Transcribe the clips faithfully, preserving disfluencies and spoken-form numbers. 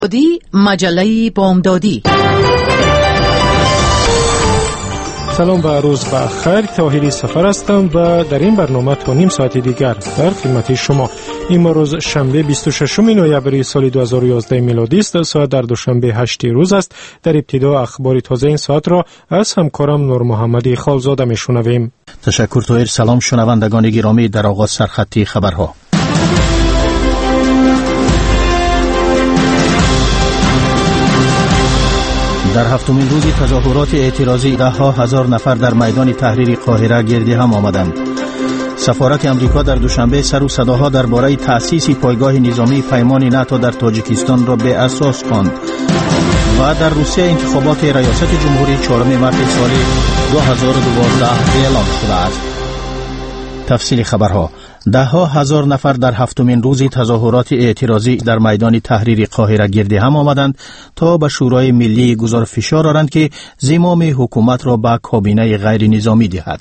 مجله بامدادی. سلام و روز بخیر. طاهری سفر هستم و در این برنامه تا نیم ساعت دیگر در خدمت شما. این روز شنبه بیست و ششم نوامبر سال دو هزار و یازده میلادی است. ساعت در دوشنبه هشت روز است. در ابتدا اخبار تازه این ساعت را از همکارم نور محمدی خالزاده میشنویم. تشکر طاهر. سلام شنوندگان گرامی. در آغاز سرخطی خبرها. در هفتمین روز تظاهرات اعتراضی ده ها هزار نفر در میدان تحریر قاهره گردی هم آمدند. سفارت امریکا در دوشنبه سر و صداها درباره تأسیس پایگاه نظامی پیمان ناتو در تاجیکستان را به اساس خواند. و در روسیه انتخابات ریاست جمهوری چهارم مارس سال دو هزار و دوازده اعلام شده است. تفصیل خبرها. ده ها هزار نفر در هفتمین روز تظاهرات اعتراضی در میدان تحریر قاهره گرد هم آمدند تا به شورای ملی گذار فشار آورند که زمام حکومت را به کابینه غیر نظامی دهد.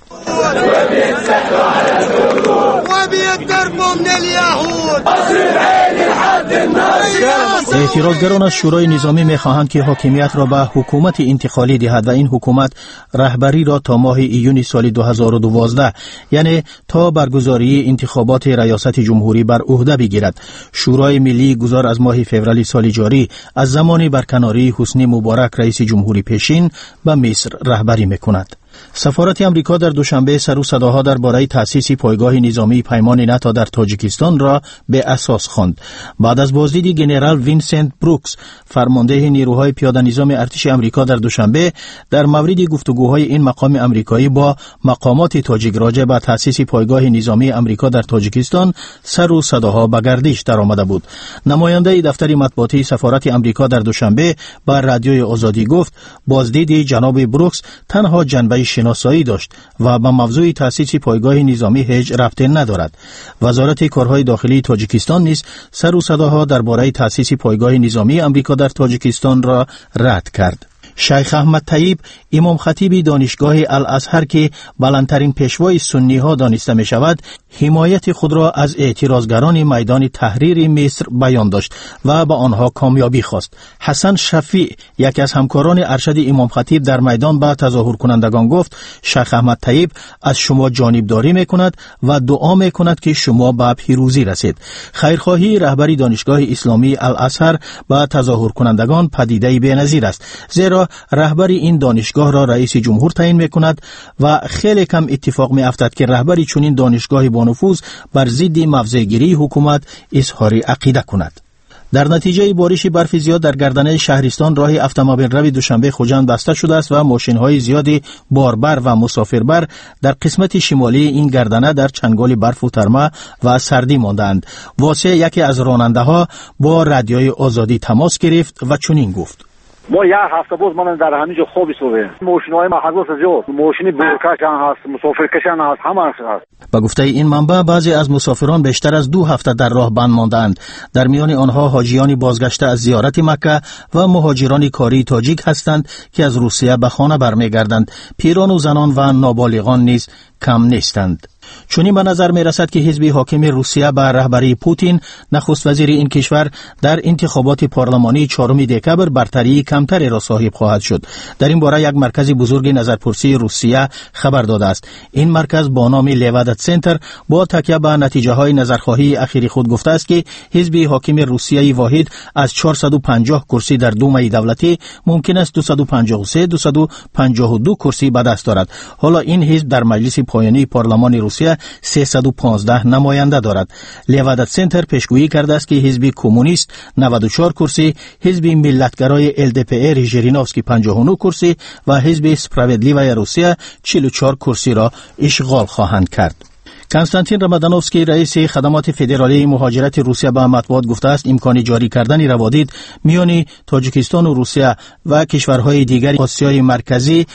اعتراضگران از شورای نظامی می‌خواهند که حاکمیت را به حکومت انتقالی دهد و این حکومت رهبری را تا ماه ایون سال دو هزار و دوازده یعنی تا برگزاری انتخابات ریاست جمهوری بر عهده بگیرد. شورای ملی گذار از ماه فوریه سال جاری از زمان برکناری حسنی مبارک رئیس جمهوری پیشین به مصر رهبری می‌کند. سفارت امریکا در دوشنبه سر و صداها درباره تأسیس پایگاه نظامی پیمان ناتو در تاجیکستان را به اساس خواند. بعد از بازدید ژنرال وینسنت بروکس فرمانده نیروهای پیاده نظام ارتش امریکا در دوشنبه در مورد گفتگوهای این مقام امریکایی با مقامات تاجیک راجع به تأسیس پایگاه نظامی امریکا در تاجیکستان سر و صداها به گردش درآمده بود. نماینده دفتر مطبوعاتی سفارت امریکا در دوشنبه به رادیوی آزادی گفت بازدید جناب بروکس تنها جنبه شناسایی داشت و به موضوع تأسیس پایگاه نظامی هیچ ربطی ندارد. وزارت کارهای داخلی تاجیکستان نیز سر و صداها درباره تأسیس پایگاه نظامی امریکا در تاجیکستان را رد کرد. شیخ احمد طیب امام خطیب دانشگاه الازهر که بلندترین پیشوای سنی ها دانسته می شود حمایت خود را از اعتراضگران میدان تحریر مصر بیان داشت و به آنها کامیابی خواست. حسن شفیع یکی از همکاران ارشد امام خطیب در میدان به تظاهر کنندگان گفت شیخ احمد طیب از شما جانبداری می کند و دعا می کند که شما به پیروزی رسید. خیرخواهی رهبری دانشگاه اسلامی الازهر به تظاهر کنندگان پدیده بی‌نظیر است، زیرا رهبری این دانشگاه را رئیس جمهور تعیین می‌کند و خیلی کم اتفاق می‌افتد که رهبری چنین دانشگاه با نفوذ بر ضد موضع‌گیری حکومت اظهار عقیده کند. در نتیجه بارش برف زیاد در گردنه شهرستان راه اتومبیل روی دوشنبه خوجند بسته شده است و ماشین‌های زیادی باربر و مسافربر در قسمت شمالی این گردنه در چنگال برف و ترمه و سردی ماندند. واسه یکی از راننده‌ها با رادیوی آزادی تماس گرفت و چنین گفت: ما یک هفته بود من در همینجا خواب ایستادم. ماشین‌های ما حواس جو، ماشین بورکش هم هست، مسافرکش هم هست، همه هست. با گفته این منبع بعضی از مسافران بیشتر از دو هفته در راه بند ماندند. در میان آنها حاجیان بازگشته از زیارت مکه و مهاجران کاری تاجیک هستند که از روسیه به خانه برمیگردند. پیران و زنان و نابالغان نیز کم نیستند. چونین به نظر می رسد که حزب حاکم روسیه به رهبری پوتین نخست وزیر این کشور در انتخابات پارلمانی چهارم دکبر برتری کمتری را صاحب خواهد شد. در این باره یک مرکز بزرگ نظرپرسی روسیه خبر داده است. این مرکز با نام لیوادت سنتر با تکیه به نتیجه های نظرخواهی اخیری خود گفته است که حزب حاکم روسیه واحد از چهارصد و پنجاه کرسی در دومه دولتی ممکن است دویست و پنجاه و سه دویست و پنجاه و دو کرسی به دست دارد. حالا این حزب در مجلس پایانی پارلمان روسیه سیصد و پانزده نماینده دارد. لیوادت سنتر پیشگویی کرده است که حزب کمونیست نود و چهار کرسی، حزب ملتگرای ال دی پی ار ژیرینوفسکی پنجاه و نه کرسی و حزب سپراودلیوی روسیه چهل و چهار کرسی را اشغال خواهند کرد. کنستانتین رمادانوفسکی رئیس خدمات فدرالی مهاجرت روسیه به مطبوعات گفته است امکان جاری کردن روادید میان تاجیکستان و روسیه و کشورهای دیگر آسیای مرکزی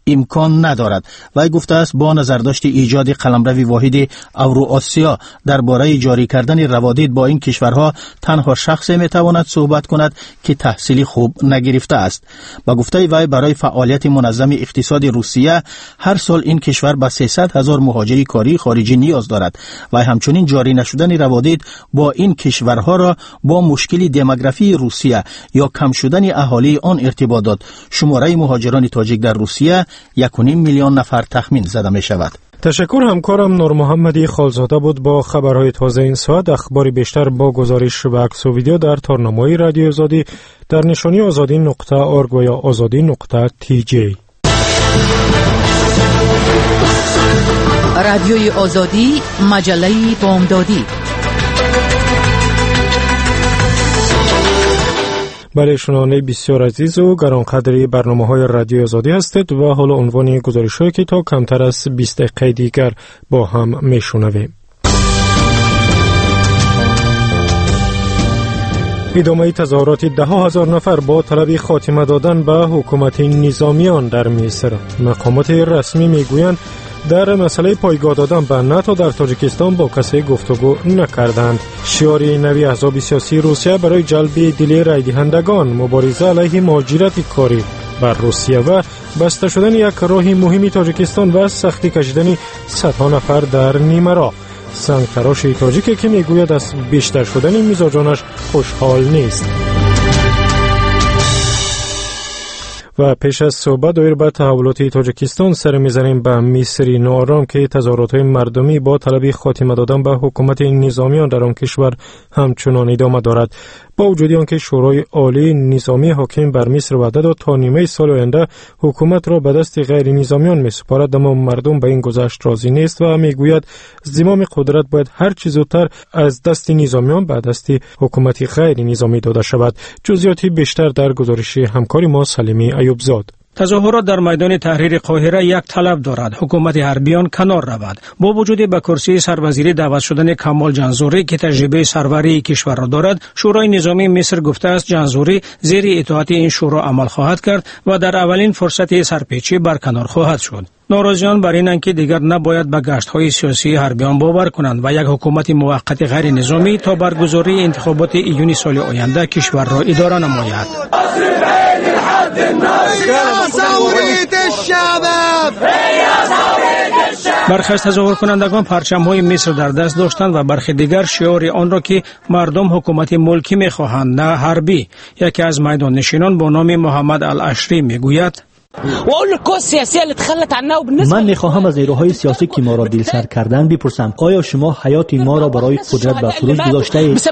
امکان ندارد. وی گفته است با نظرداشت ایجاد قلمرو واحد اورو-آسیا درباره جاری کردن روابط با این کشورها تنها شخصی میتواند صحبت کند که تحصیلی خوب نگرفته است. با گفته وی برای فعالیت منظم اقتصاد روسیه هر سال این کشور به سیصد هزار مهاجر کاری خارجی نیاز دارد و همچنین جاری نشدن روابط با این کشورها را با مشکل دموگرافی روسیه یا کم شدن اهالی آن ارتباط داد. شماره مهاجران تاجیک در روسیه یک و نیم میلیون نفر تخمین زده می شود. تشکر. همکارم نور محمدی خالزاده بود با خبرهای تازه این ساعت. اخباری بیشتر با گزارش و عکس و ویدیو در تارنمای رادیو آزادی در نشانی آزادی نقطه اورگ و یا آزادی نقطه تی جی. رادیوی آزادی، مجله بامدادی. بله، شنونده بسیار عزیز و گرانقدری برنامه‌های رادیو آزادی هستید و حالا عنوان گزارش‌هایی که تا کمتر از بیست دقیقه دیگر با هم میشنویم. ادامه تظاهرات ده هزار نفر با طلب خاتمه دادن به حکومت نظامیان در مصر. مقامات رسمی میگویند در مسئله پایگاه دادن به ناتو در تاجیکستان با کسی گفتگو نکردند. شعار نوی احزاب سیاسی روسیه برای جلب دل رای دهندگان، مبارزه علیه مهاجرت کاری بر روسیه و بسته شدن یک راه مهمی تاجیکستان و سختی کشیدن صدها نفر در نیمه راه. سنگ تراش تاجیک که میگوید از بیشتر شدن مزاجانش خوشحال نیست. و پیش از صحبت دایر به تحولات تاجیکستان سر میزنیم به مصر نوآرام که تظاهرات مردمی با طلب خاتمه دادن به حکومت نظامیان در آن کشور همچنان ادامه دارد. با وجود آنکه شورای عالی نظامی حاکم بر مصر وعده داد تا نیمه سال آینده حکومت را به دست غیر نظامیان میسپارد، اما مردم به این گذشت راضی نیست و میگوید زمام قدرت باید هر چه زودتر از دست نظامیان به دست حکومت غیر نظامی داده شود. جزئیاتی بیشتر در گزارش همکاری ما سلیمی ایوبزاد. تظاهرات در میدان تحریر قاهره یک طلب دارد: حکومت حربیان کنار رود. با وجود به کرسی سروزیری دعوت شدن کمال جنزوری که تجربه سروری کشور را دارد، شورای نظامی مصر گفته است جنزوری زیر اطاعت این شورا عمل خواهد کرد و در اولین فرصت سرپیچی برکنار خواهد شد. ناراضیان بر اینند که دیگر نباید به گشت‌های سیاسی حربیان باور کنند و یک حکومت موقت غیر نظامی تا برگزاری انتخابات ایونی سال آینده کشور را اداره نماید. برخی از تظاهر کنندگان پرچم‌های مصر در دست داشتند و برخی دیگر شعار آن را که مردم حکومت ملکی می‌خواهند نه حربی. یکی از میدان نشینان با نام محمد الاشری میگوید: من میخواهم از نیروهای سیاسی که ما را دل سر کردن بپرسم آیا شما حیات ما را برای قدرت به فروش گذاشته اید؟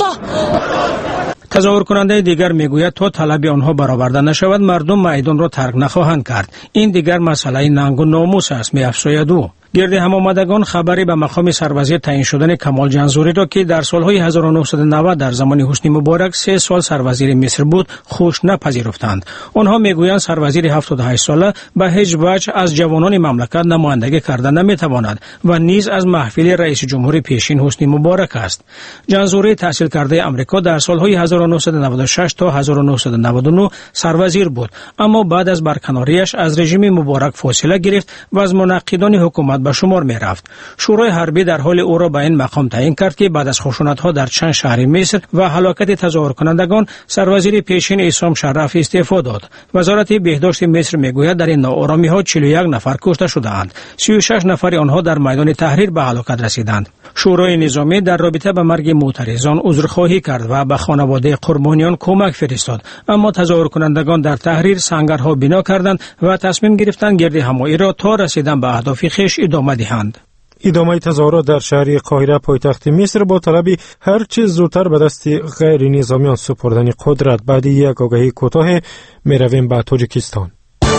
تظاهر کننده دیگر میگوید تا طلب آنها برآورده نشود مردم میدان را ترک نخواهند کرد. این دیگر مسئله ننگ و ناموس است، می‌افزاید او. گرد هم آمدگان خبری به مقام سروزیر تعیین شدن کمال جنزوری را که در سالهای هزار و نهصد و نود در زمان حسنی مبارک سه سال سروزیر مصر بود خوش نپذیرفتند. آنها میگویند سروزیر هفتاد و هشت ساله به هیچ وجه از جوانان مملکت نمایندگی کردن نمیتواند و نیز از محفل رئیس جمهور پیشین حسنی مبارک است. جنزوری تحصیل کرده آمریکا در سالهای هزار و نهصد و نود و شش تا هزار و نهصد و نود و نه سروزیر بود، اما بعد از برکناریش از رژیم مبارک فاصله گرفت و از منعقدان حکومت به شمار می رفت. شورای حربی در حال او را به این مقام تعیین کرد که بعد از خشونت‌ها در چند شهر مصر و هلاکت تظاهر کنندگان سروزیر پیشین عصام شرف استعفا داد. وزارت بهداشت مصر میگوید در این ناآرامی‌ها چهل و یک نفر کشته شدند. سی و شش نفر آنها در میدان تحریر به هلاکت رسیدند. شورای نظامی در رابطه با مرگ معترضان عذرخواهی کرد و به خانواده قربانیان کمک فرستاد، اما تظاهر کنندگان در تحریر سنگرها بنا کردند و تصمیم گرفتند گرد همایی را تا رسیدن به اهداف خویش ادامه دهند. ادامه تظاهرات در شهر قاهره پایتخت مصر با طلب هر چه زودتر به دست غیر نظامیان سپردن قدرت. بعد یک آگهی کوتاه میرویم به تاجیکستان.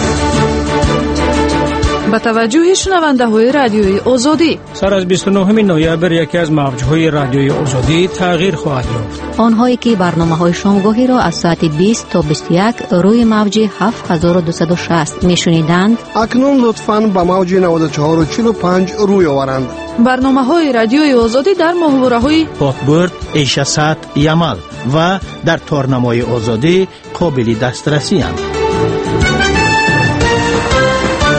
با توجه شنونده های رادیوی آزادی، سر از بیست و نهم نوامبر یکی از موج‌های رادیوی آزادی تغییر خواهد یافت. آنهایی که برنامه‌های شامگاهی را از ساعت بیست تا بیست و یک روی موج هفت هزار و دویست و شصت میشنیدند، اکنون لطفاً به موج نود و چهار و چهل و پنج روی آورند. برنامه های رادیوی آزادی در محوره های پاکبرد، ایشاسات، یمال و در تارنمای آزادی قابل دسترسی اند.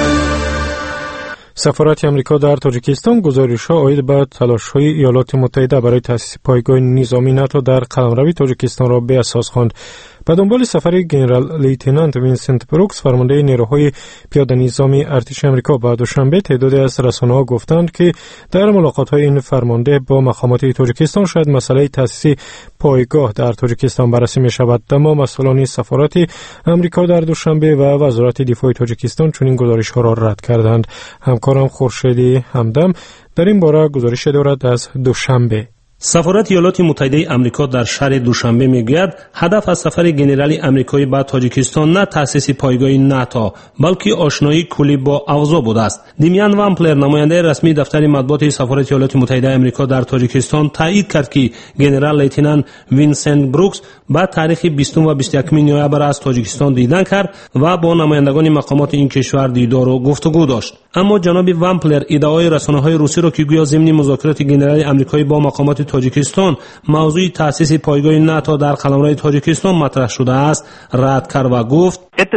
سفارت آمریکا در تاجیکستان گزارش‌ها عاید به تلاش‌های ایالات متحده برای تأسیس پایگاه نظامی ناتو در قلمروی تاجیکستان را به اساس خواند. به دنبال سفر گنرال لیتنانت وینسنت بروکس فرمانده نیروهای پیاده نظامی ارتش آمریکا به دوشنبه، تعدادی از رسانه‌ها گفتند که در ملاقات‌های این فرمانده با مقامات تاجیکستان شاید مسئله تأسیس پایگاه در تاجیکستان بررسی می‌شود. اما مسئولان سفارت آمریکا در دوشنبه و وزارت دفاع تاجیکستان چنین گزارش‌ها را رد کردند. همکارم خورشیدی همدم در این باره گزارش دارد از دوشنبه. سفارت ایالات متحده آمریکا در شهر دوشنبه میگوید هدف از سفر گنرال آمریکایی به تاجیکستان نه تأسیس پایگاه ناتو بلکه آشنایی کلی با اوضاع بوده است. دیمیان وامپلر، نماینده رسمی دفتر مطبوعات سفارت ایالات متحده آمریکا در تاجیکستان، تایید کرد که گنرال لیتنانت وینسنت بروکس با تاریخ بیستم و بیست و یکم نوامبر از تاجیکستان دیدن کرد و با نمایندگان مقامات این کشور دیدار و گفتگو داشت. اما جناب وامپلر ادعای رسانه‌های روسی را که گویا ضمن مذاکرات گنرال آمریکایی با مقامات تاجیکستان موضوع تأسیس پایگاه ناتو در قلمرو تاجیکستان مطرح شده است رد کرد و گفت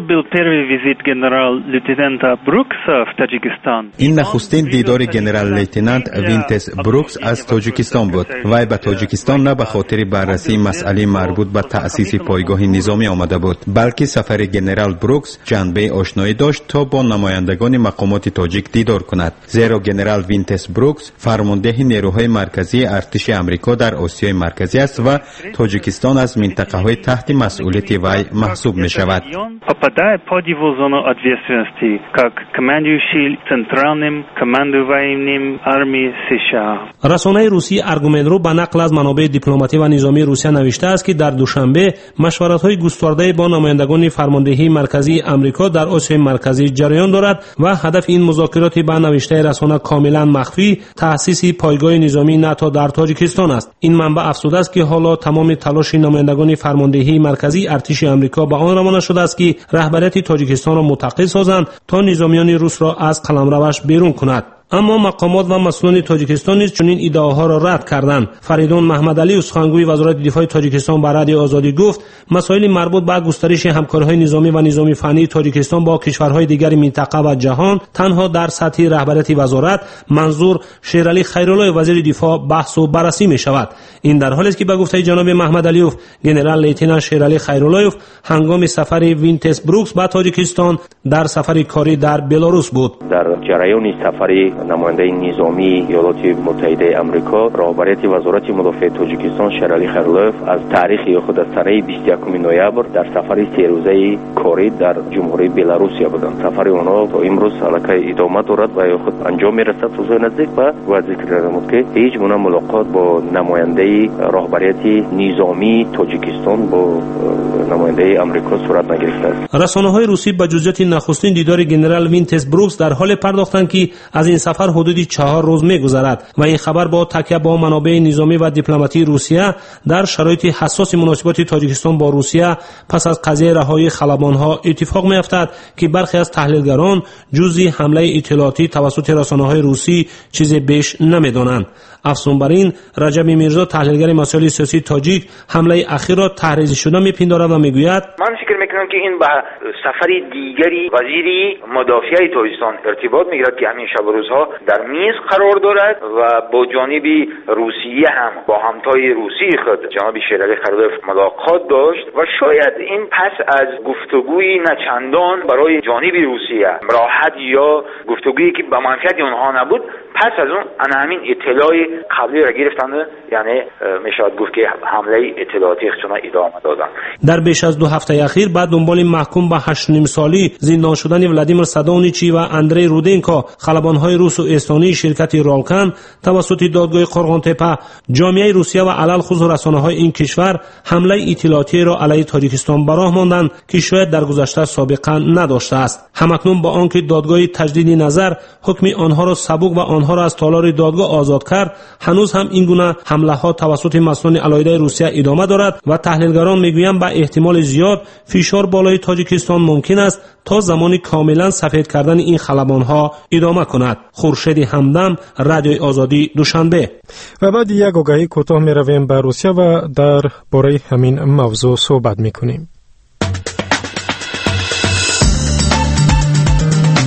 این نخستین دیدار گنرال لیتنانت وینتس بروکس از تاجیکستان بود. وی به تاجیکستان نه به خاطر بررسی مسئله مربوط به تأسیس پایگاه نظامی آمده بود، بلکه سفر گنرال بروکس جنبه آشنایی داشت تا با نمایندگان مقامات تاجیک دیدار کند. زیرا گنرال وینتس بروکس فرمانده نیروهای مرکزی ارتش آمریکا در آسیای مرکزی است و تاجیکستان از منطقه های تحت مسئولیت وی محسوب می شود. رسانه روسی ارگومنت رو به نقل از منابع دیپلماتی و نظامی روسیه نوشته است که در دوشنبه مشورت‌های گسترده با نمایندگان فرماندهی مرکزی آمریکا در آسیای مرکزی جریان دارد و هدف این مذاکرات به نوشته رسانه کاملا مخفی تأسیس پایگاه نظامی ناتو در تاجیکستان است. این منبع افزوده است که حالا تمام تلاش نمایندگان فرماندهی مرکزی ارتش آمریکا به آن روانه شده است که رهبریت تاجیکستان را متقی سازند تا نظامیان روس را از قلمروش بیرون کند. اما مقامات و مسئولان تاجیکستان نیز چنین ادعاها را رد کردند. فریدون محمدعلی، سخنگوی وزارت دفاع تاجیکستان، به رادیو آزادی گفت مسائل مربوط به گسترش همکاری‌های نظامی و نظامی فنی تاجیکستان با کشورهای دیگر منطقه و جهان تنها در سطح رهبریت وزارت منظور شیرعلی خیرالله وزیر دفاع بحث و بررسی می شود. این در حالی است که به گفته جناب محمدعلیوف گنرال لیتنانت شیرعلی خیرالله هنگام سفر وینتس بروکس به تاجیکستان در سفر کاری در بلاروس بود. در جریان سفر نماینده نظامی ایالات متحده آمریکا رهبریت وزارت مدافع تاجیکستان شیرعلی خیرالله از تاریخ خود از تاریخ بیست و یکم نوامبر در سفر سه روزه کاری در جمهوری بلاروس بودند. سفر آنها تا امروز علاقه ادامه دارد و خود انجام می‌رسد. روز نزدیک به و ذکر نمود که هیچ گونه ملاقات با نماینده رهبریت نظامی تاجیکستان با نماینده آمریکا صورت نگرفته است. رسانه‌های روسی به جزئیات نخستین دیدار گنرال وینتس بروکس در حال پرداختند که از این سفر حدودی چهار روز می‌گذرد و این خبر با تکیه با منابع نظامی و دیپلماتی روسیه در شرایط حساس مناسبات تاجیکستان با روسیه پس از قضیه رهایی خلبان‌ها اتفاق می‌افتد که برخی از تحلیلگران جزئی حمله اطلاعاتی توسط رسانه‌های روسی چیزی بیش نمی‌دانند. افزون بر این، رجب میرزا، تحلیلگر مسائل سیاسی تاجیک، حمله اخیر را تحریض شده می‌پندارد و می‌گوید من فکر می‌کنم که این به سفر دیگری وزیری مدافع تاجیکستان ارتباط می‌گیرد که همین شب و روزها در میز قرار دارد و با جانب روسیه هم با همتای روسی خود جناب شیرعلی خیرالله ملاقات داشت و شاید این پس از گفتگوی نچندان برای جانب روسیه راحت یا گفتگویی که به منفعت آنها نبود، پس از اون انا همین اطلاع قبلی را گرفتند، یعنی میشود گفت که حمله اطلاعاتی خودشون ادامه دادن. در بیش از دو هفته اخیر بعد دنبال محکوم به هشت و نیم سالی زندان شدن ولادیمیر سادونیچی و اندری رودنکو خلبان‌های روس و استونی شرکت رالکن توسط دادگاه قرغان‌تپه، جامعه روسیه و علل خصوص رسانه‌های این کشور حمله اطلاعاتی را علیه تاجیکستان براه ماندند که شاید در گذشته سابقه نداشته است. همکنون با آنکه دادگاه تجدید نظر حکم آنها را سبک و آنها را از تالار دادگاه آزاد کرد، هنوز هم این گونه حمله‌ها توسط مسئولان علیه روسیه ادامه دارد و تحلیلگران میگویند به احتمال زیاد فشار بالای تاجیکستان ممکن است تا زمانی کاملا سفید کردن این خلبان‌ها ادامه کند. خورشید همدم، رادیو آزادی، دوشنبه. و بعد یک آگهی کوتاه می‌رویم به روسیه و در باره همین موضوع صحبت می‌کنیم.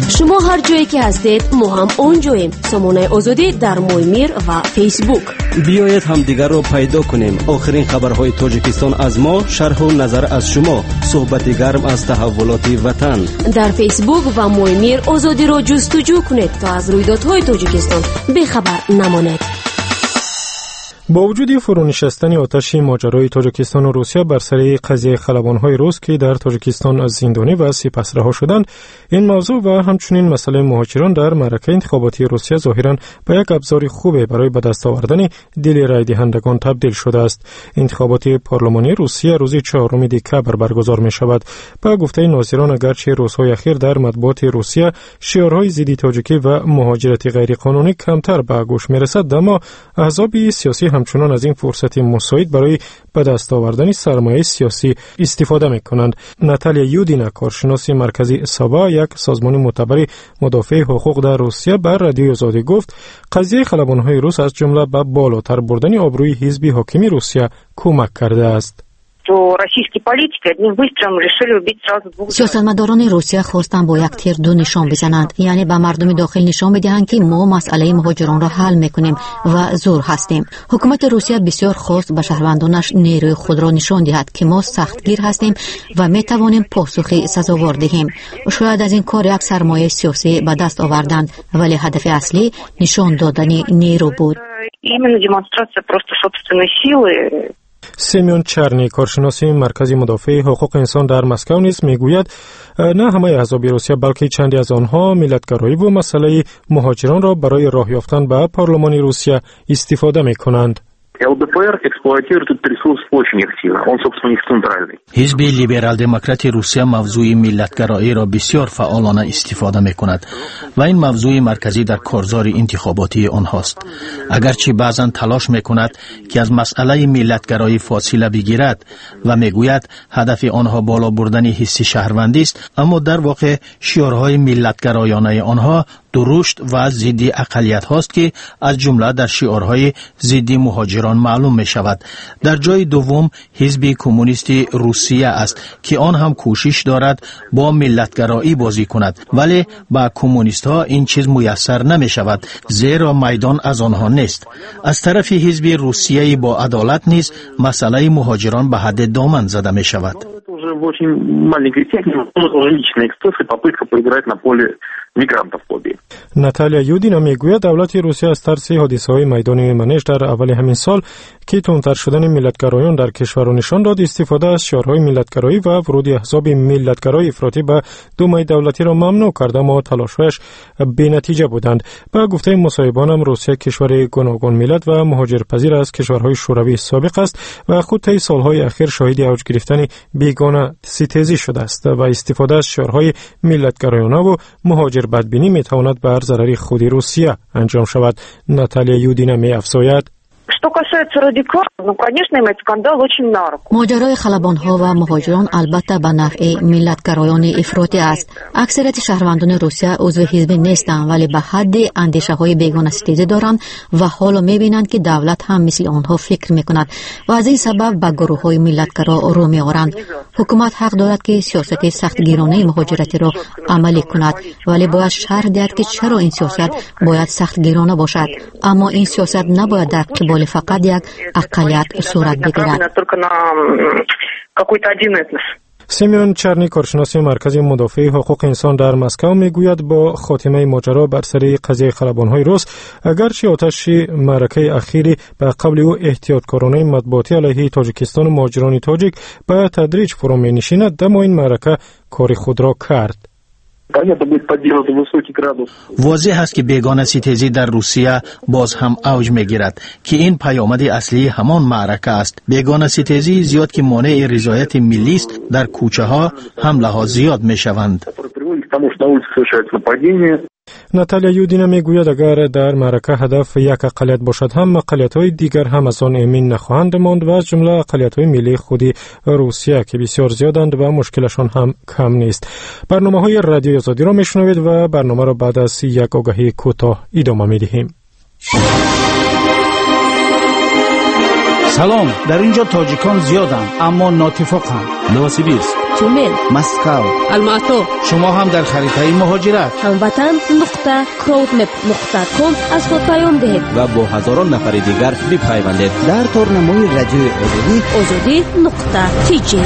شما هر جایی که هستید ما هم اونجاییم. سامانه آزادی در مویمیر و فیسبوک. بیایید هم دیگر رو پیدا کنیم. آخرین خبرهای تاجیکستان از ما، شرح و نظر از شما، صحبت گرم از تحولات وطن. در فیسبوک و مویمیر آزادی رو جستجو کنید تا از رویدادهای تاجیکستان بیخبر نمانید. با وجود فرونشستن آتش ماجرای تاجیکستان و روسیه بر سر قضیه خلبان‌های روس که در تاجیکستان از زندانی و سپس رها شدند، این موضوع و همچنین مسئله مهاجران در معرکه انتخاباتی روسیه ظاهراً به یک ابزار خوب برای به دست آوردن دل رای دهندگان تبدیل شده است. انتخابات پارلمانی روسیه روز چهارم دکبر برگزار می شود. با گفته ناظران اگرچه روزهای اخیر در مطبوعات روسیه شعارهای ضد تاجیکی و مهاجرت غیرقانونی کمتر به گوش می رسد، اما احزاب سیاسی همچنان از این فرصت مساعد برای به دست آوردن سرمایه سیاسی استفاده می کنند. ناتالیا یودینا، کارشناس مرکزی سابا، یک سازمان معتبر مدافع حقوق در روسیه، بر رادیوی آزادی گفت قضیه خلبان‌های روس از جمله به بالاتر بردن آبروی حزب حاکم روسیه کمک کرده است. سیاستمداران روسیه خواستند با یک تیر دو نشان بزنند، یعنی به مردم داخل نشان بدهند که ما مسئله مهاجران را حل میکنیم و زور هستیم. حکومت روسیه بسیار خواست به شهروندانش نیروی خود را نشان دهد که ما سختگیر هستیم و میتوانیم پاسخی سزاوار دهیم. شاید از این کار یک سرمایه سیاسی به دست آوردند، ولی هدف اصلی نشان دادن نیرو بود. سیمیون چرنی، کارشناس مرکز مدافع حقوق انسان در مسکو نیز میگوید نه همه احزاب روسیه بلکه چندی از آنها ملتگرایی و مسئله مهاجران را برای راه یافتن به پارلمان روسیه استفاده میکنند. حزب لیبرال دموکرات روسیه موضوع ملتگرایی را بسیار فعالانه استفاده می کند و این موضوع مرکزی در کارزار انتخاباتی آنهاست. اگرچه بعضا تلاش می کند که از مسئله ملتگرایی فاصله بگیرد و می گوید هدف آنها بالا بردن حس شهروندی است، اما در واقع شعارهای ملتگرایانه آنها درشت و ضد اقلیت هاست که از جمله در شعارهای ضد مهاجران معلوم می شود. در جای دوم حزب کمونیست روسیه است که آن هم کوشش دارد با ملتگرایی بازی کند، ولی با کمونیست ها این چیز میسر نمی شود، زیرا میدان از آنها نیست. از طرف حزب روسیه با عدالت نیز مسئله مهاجران به حد دامن زده می شود. ناتالیا یودینا میگوید دولت روسیه از ترس حادثه‌های میدان منیژ در اول همین سال که تندتر شدن ملتگرایان در کشور نشان داد، استفاده از شعارهای ملتگرایی و ورود احزاب ملتگرای افراطی به دومه دولتی را ممنوع کرد، اما تلاش‌هایش بی‌نتیجه بودند. با گفته مصاحبان هم روسیه کشور گوناگون ملت و مهاجرپذیر از کشورهای شوروی سابق است و خود طی سالهای اخیر شاهد اوج گرفتن بیگانه ستیزی شده است و استفاده از شعارهای ملتگرایانه و مهاجر بدبینی میتواند بر ضرر خود روسیه انجام شود. ناتالیا یودینا می‌افزاید ماجرای خلبان‌ها و مهاجران البته به نفع ملتگرایان افراطی است. اکثریت شهروندان روسیه عضو حزب نیستند، ولی به حد اندیشه‌های بیگانه ستیزی دارند و حالا می‌بینند که دولت هم مثل آنها فکر می‌کند و از این سبب به گروه‌های ملتگرا رو می‌آورند. حکومت حق دارد که سیاست سختگیرانه مهاجرتی را عملی کند، ولی باید شرح دهد که چرا این سیاست باید سختگیرانه باشد. اما این سیاست نباید در قبال فقط یک اقلیت صورت بگیرد. سیمیون چرنی، کارشناس مرکز مدافع حقوق انسان در مسکو میگوید با خاتمه ماجرا بر سر قضیه خلبان‌های روس، اگرچه آتش معرکه اخیری به قبل او احتیاطکارانه مطبوعاتی علیه تاجیکستان و مهاجران تاجیک به تدریج فرو می‌نشیند، اما این معرکه کار خود را کرد. واضح است که بیگانه ستیزی در روسیه باز هم اوج میگیرد که این پیامد اصلی همان معرکه است. بیگانه ستیزی زیاد که مانع رضایت ملی است، در کوچه ها حمله ها زیاد میشوند. ناتالیا یودینا میگوید اگر در معرکه هدف یک اقلیت باشد، هم اقلیت‌های دیگر هم از آن امین نخواهند ماند و از جمله اقلیت‌های ملی خود روسیه که بسیار زیادند و مشکلشان هم کم نیست. برنامه‌های رادیوی آزادی را میشنوید و برنامه را بعد از یک آگهی کوتاه ادامه میدهیم. سلام، در اینجا تاجیکان زیادند اما ناتفاقند. نوسیبیرسک، تیومن، مسکو، الماتو. شما هم در خریطه مهاجرت هموطن نقطه کراودمپ نقطه کام از خود پیام دهید و با هزاران نفر دیگر بپیوندید در تورنمای رادیوی آزادی آزادی نقطه تی جی.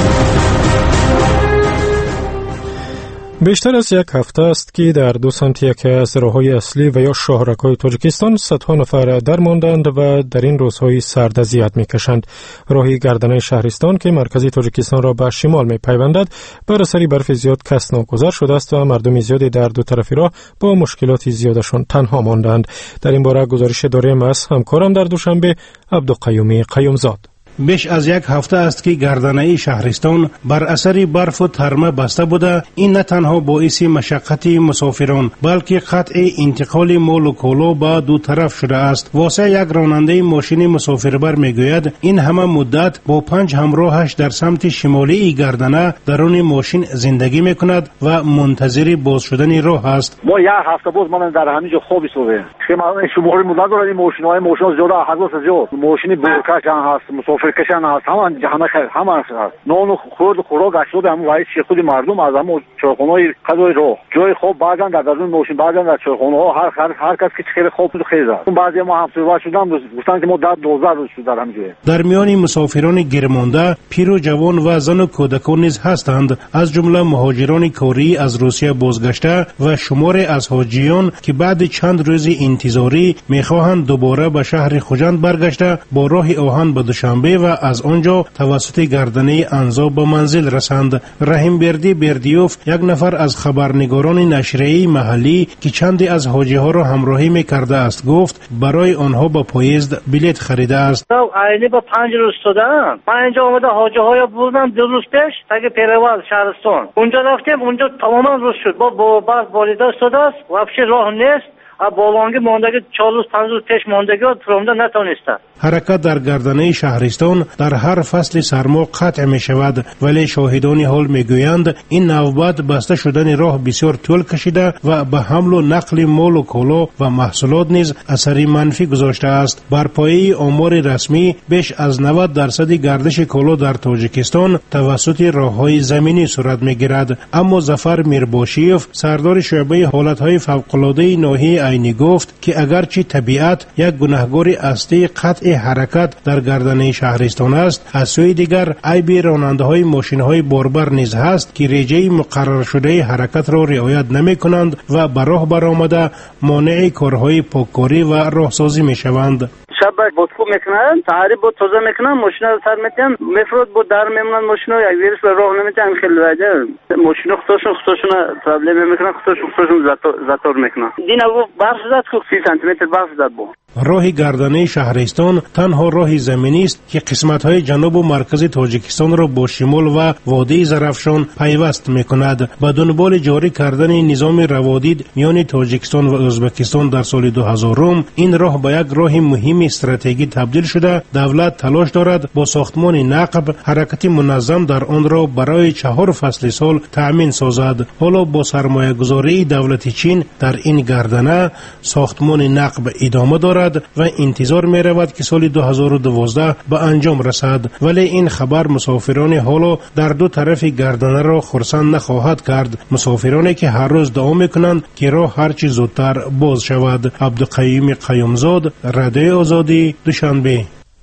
بیشتر از یک هفته است که در دو سمت یکی از راههای اصلی و یا شاهرک‌های تاجیکستان صدها نفر درماندند و در این روزهای سرد اذیت می‌کشند. راهی گردنه شهرستان که مرکزی تاجیکستان را به شمال می‌پیوندد بر اثر برف زیاد کس ناگزیر شده است و مردم زیادی در دو طرف راه با مشکلات زیادشان تنها ماندند. در این باره گزارش داریم از همکارم در دوشنبه عبدالقیومی قیومزاد. بیش از یک هفته است که گردنه شهرستان بر اثر برف و ترمه بسته بوده. این نه تنها باعث مشقت مسافران بلکه قطع انتقال مال و کالا به دو طرف شده است. واسه یک راننده ماشین مسافربر میگوید این همه مدت با پنج همراهش در سمت شمالی گردنه درون ماشین زندگی میکند و منتظر باز شدن راه است. ما یک هفته باز من در همینجا خواب ایستادم. شما شماری مدت دارن این ماشین‌های ماشین زیاد حواس زیاد ماشین برکش هست مسافر کشان هست همه همه همه هست نون و خورد و خوراک اشیاء هم وای چی خود مردم از هم چرخونه‌های قضای راه جای خوب بعدن در درون ماشین بعدن در چرخونه‌ها هر هر هر کس که خیلی خوب و خیزه اون بعضی ما هم صحبت شدم گفتن که ما در دوازده روز شد در همجوری. در میان مسافران گرمانده پیر و جوان و زن و کودکان نیز هستند از جمله مهاجران کاری از روسیه بازگشته و شمار از حاجیان که بعد چند روز انتظاری میخواهند دوباره به شهر خوجند برگشته با راه آهن به دوشنبه و از آنجا توسط گردنه انزا به منزل رسند. رحیم بردی بردیوف یک نفر از خبرنگاران نشریه محلی که چندی از حاجی ها را همراهی میکرده است گفت برای آنها با پایزد بلیط خریده است. عینی با پنج روز شدن پنج آمده حاجی های بودن دو روز پیش تا پیروال شهرستان اونجا رفتیم اونجا تماما روز شد با با برف باریده شده است وابشه راه نیست. بالانگی ماندگی چهار روز پنج روز پیش ماندگی ترمده نتونسته. حرکت در گردنه شهرستان در هر فصل سرما قطع می شود ولی شاهدان حال می گویند این نوبت بسته شدن راه بسیار طول کشیده و به حمل و نقل مال و کالا و محصولات نیز اثری منفی گذاشته است. بر پایه آمار رسمی بیش از نود درصد گردش کالا در تاجیکستان توسط راههای زمینی صورت می گیرد. اما ظفر میرباشیف سردار شعبه حالتهای فوق‌العاده ناحیه عینی گفت که اگرچه طبیعت یک گناهکار اصلی قطع حرکت در گردنه شهرستان است از سوی دیگر عیب راننده‌های ماشین‌های باربر نیز هست که رژه مقرر شده حرکت را رعایت نمی‌کنند و به راه برآمده مانع کارهای پاککاری و راهسازی می‌شوند. شب بودکو میکنن تعریب بود توزه میکنن ماشینا رو سر میتن مفرود بود در میمونن ماشینا یک ویروس به راه نمیتن خیلی وجه ماشینا خودشون خودشون پرابلم میکنن خودشون خودشون زاتور میکنن دینا گفت برف زد که سی سانتی متر برف زد بود. راه گردنه شهرستان تنها راه زمینی است که قسمت‌های جنوب و مرکز تاجیکستان را با شمال و وادی زرافشان پیوست می‌کند. با دنبال جاری کردن نظام روادید میان تاجیکستان و ازبکستان در سال دو هزار این راه به یک راه مهم استراتژی تبدیل شده. دولت تلاش دارد با ساختمان نقب حرکت منظم در آن را برای چهار فصل سال تأمین سازد. حالا با سرمایه‌گذاری دولت چین در این گردنه ساختمان نقب ادامه دارد و انتظار می رود که سال دو هزار و دوازده به انجام رسد ولی این خبر مسافران حالا در دو طرف گردنه را خرسند نخواهد کرد. مسافرانی که هر روز دعا می کنند که راه هرچی زودتر باز شود. عبدالقیوم قیومزاد، رادیو آزادی، دوشنبه.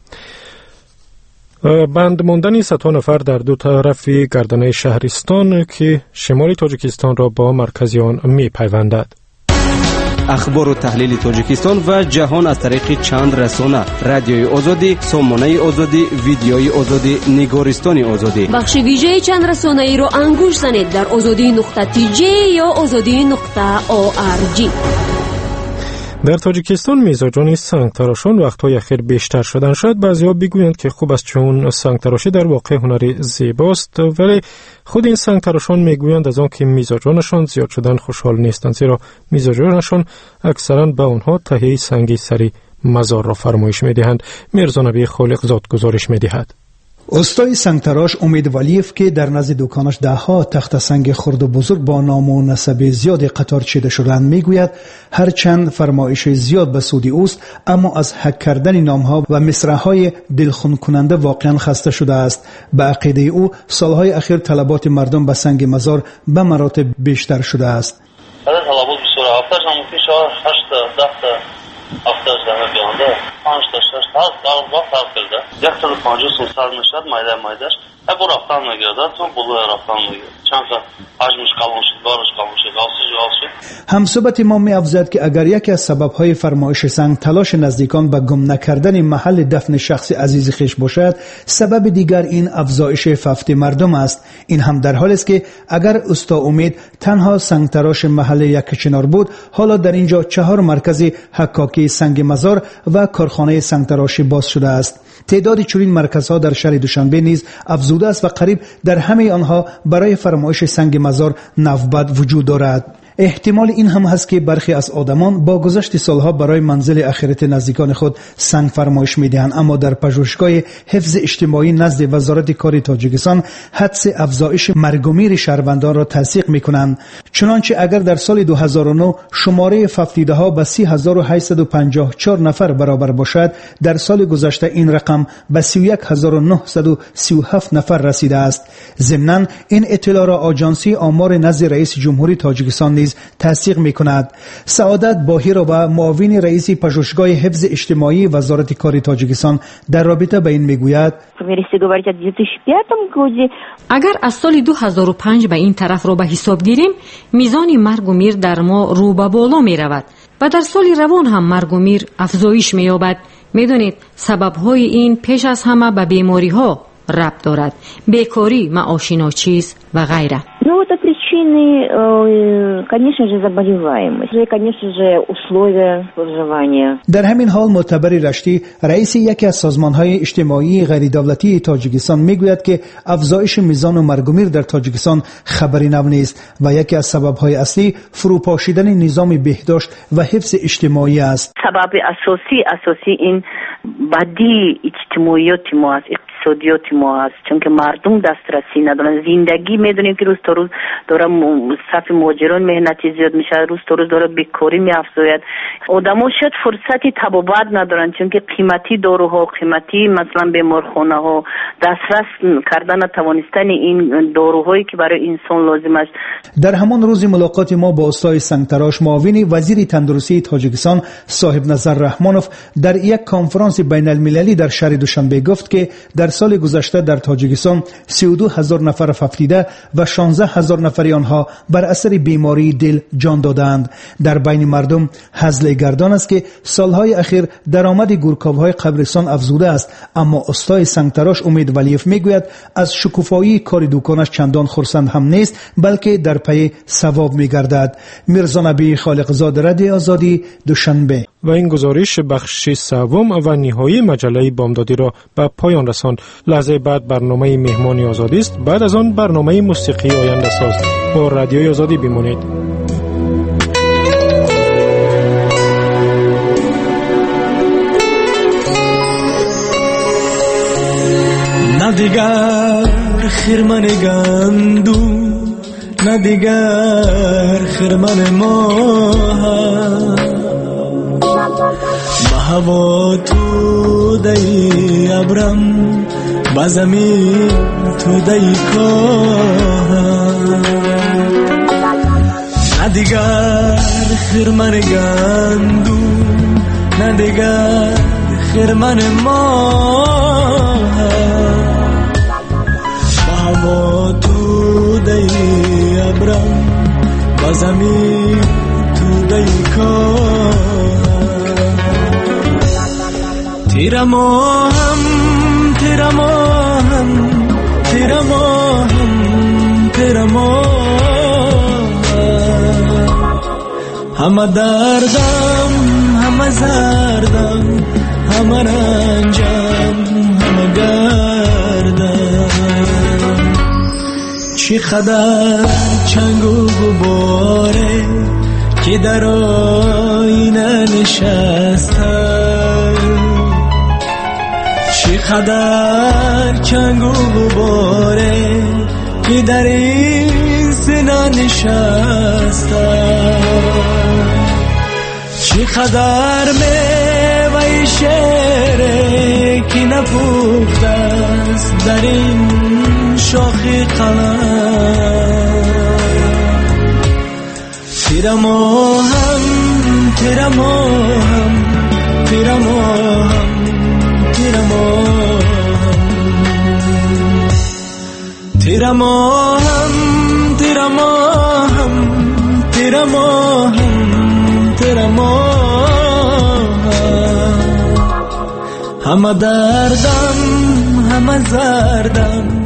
بند ماندن صدها نفر در دو طرف گردنه شهرستان که شمال تاجیکستان را با مرکز آن می پیوندد. اخبار و تحلیل تاجیکستان و جهان از طریق چند رسانه: رادیوی آزادی، سامانه آزادی، ویدیوی آزادی، نگارستان آزادی. بخش ویژه چند رسانه ای را انگوش زنید در آزادی نقطه تی جی یا آزادی نقطه او آر جی. در تاجیکستان میزاجان سنگ تراشان وقتهای اخیر بیشتر شدن. شاید بعضی‌ها بگویند که خوب است چون سنگ تراشی در واقع هنری زیباست ولی خود این سنگ تراشان میگویند از آن که میزاجانشان زیاد شدن خوشحال نیستند زیرا میزاجانشان اکثرا به آنها تهیه سنگی سری مزار را فرمایش میدهند. میرزا نبی خالق زاد گزارش میدهد. استای سنگتراش امید ولیف که در نزد دکانش ده ها تخت سنگ خرد و بزرگ با نام و نسب زیاد قطار چیده شدند میگوید هرچند فرمایش زیاد به سود اوست اما از حک کردن نام ها و مصرع‌های دلخون کننده واقعا خسته شده است. به عقیده او سالهای اخیر طلبات مردم به سنگ مزار به مراتب بیشتر شده است. طلبات بسیار هفتهش هم ممکن شود هشت تا ده تا هفتهش دمه بیانده پنج تا شش تا هست وقت حق کرده یک سال پانجه سال سال میشد مایده مایدهش هر بو رفتن نگرده تو بلو رفتن نگرده چند تا حجمش کلون شد بارش کلون شد غلصش غلص شد. همصحبت ما می افزاید که اگر یکی از سببهای فرمایش سنگ تلاش نزدیکان به گم نکردن محل دفن شخص عزیز خویش باشد، سبب دیگر این افزایش ففت مردم است. این هم در حالی است که اگر استا امید تنها سنگ تراش محل یک چنار بود، حالا در اینجا چهار مرکز حکاکی سنگ مزار و کارخانه سنگ تراشی باز شده است. تعداد چنین مرکزها در شهر دوشنبه نیز افزوده است و قریب در همه آنها برای فرمایش سنگ مزار نوبت وجود دارد. احتمال این هم هست که برخی از آدمان با گذشت سالها برای منزل اخرت نزدیکان خود سنگ فرمایش میدهند، اما در پژوهشگاه حفظ اجتماعی نزد وزارت کار تاجیکستان حدس افزایش مرگ و میر شهروندان را تصدیق میکنند. چنانچه اگر در سال دو هزار و نه شماره ففدیده ها به سی هزار و هشتصد و پنجاه و چهار نفر برابر باشد، در سال گذشته این رقم به سی و یک هزار و نهصد و سی و هفت نفر رسیده است. ضمناً این اطلاع را آژانسی آمار نزد رئیس جمهوری تاجیکستان نیز تصدیق می‌کند. سعادت باهیرova معاون رئیس پژوهشگاه حفظ اجتماعی وزارت کار تاجیکستان در رابطه به این میگوید اگر از سال دو هزار و پنج به این طرف را به حساب گیریم، میزان مرگ و میر در ما رو به بالا می رود و در سال روان هم مرگ و میر افزایش می یابد. میدونید سبب‌های این پیش از همه به بیماری‌ها ربط دارد، بیکاری، معاش ناچیز و غیره. Ну, это причины, конечно же, заболеваемость, конечно же, условия проживания. در همین حال معتبر رشتی رئیس یکی از سازمان‌های اجتماعی غیر دولتی تاجیکستان میگوید که افزایش میزان مرگ و میر در تاجیکستان خبری نو نیست و یکی از سبب‌های اصلی فروپاشیدن نظام بهداشت و حفظ اجتماعی است. سبب اساسی اساسی این بدی اجتماعیات ما است، اقتصادیات ما است، چون که مردم دسترسی ندارن. زندگی میدونیم که روز تا روز داره صف مهاجران مهنتی زیاد میشه، روز تا روز داره بیکاری میافزاید. آدما شاید فرصتی تبابت ندارن، چون که قیمتی داروها، قیمتی مثلا بیمارخانه ها، دسترس کردن توانستن این داروهایی که برای انسان لازم است. در همان روز ملاقات ما با استاد سنگتراش، معاون وزیر تندرستی تاجیکستان صاحب نظر رحمانوف در یک کنفرانس بین المللی در شهر دوشنبه گفت که در سال گذشته در تاجیکستان سی و دو هزار نفر ففدیده و شانزده هزار نفری آنها بر اثر بیماری دل جان دادند. در بین مردم هزل گردان است که سالهای اخیر درآمد گورکاوهای قبرستان افزوده است، اما استاد سنگتراش امید ولیف میگوید از شکوفایی کار دکانش چندان خرسند هم نیست، بلکه در پی ثواب میگردد. میرزا نبی خالقزاده، رادیو آزادی، دوشنبه. و این گزارش بخش سوم و نهایی مجله بامدادی را به پایان رساند. لحظه بعد برنامه مهمانی آزادی است، بعد از آن برنامه موسیقی آینده ساز. با رادیوی آزادی بمانید. نه دیگر خرمن گندو، نه دیگر خرمن ماه، به هوا تو دی ابرم، به زمین تو دی کاه. نه دیگر خرمن گندو، نه دیگر خرمن ماه، به هوا تو دی ابرم، به زمین تو دی کاه. تیرا ماهم تیرا ماهم تیرا ماهم تیرا ماهم، همه دردم همه زردم همه رنجم همه گردم، چی قدر چنگ و گباره که در آینه نشسته، چقدر چنگ و غباره که در این سینه نشسته، چقدر میوه شعره که نپخته است در این شاخ قلم. تیره ماهم تیره ماهم تیره ماهم تیره ماهم تیره ماهم تیره ماهم تیره ماهم تیره ماهم همه دردم همه زردم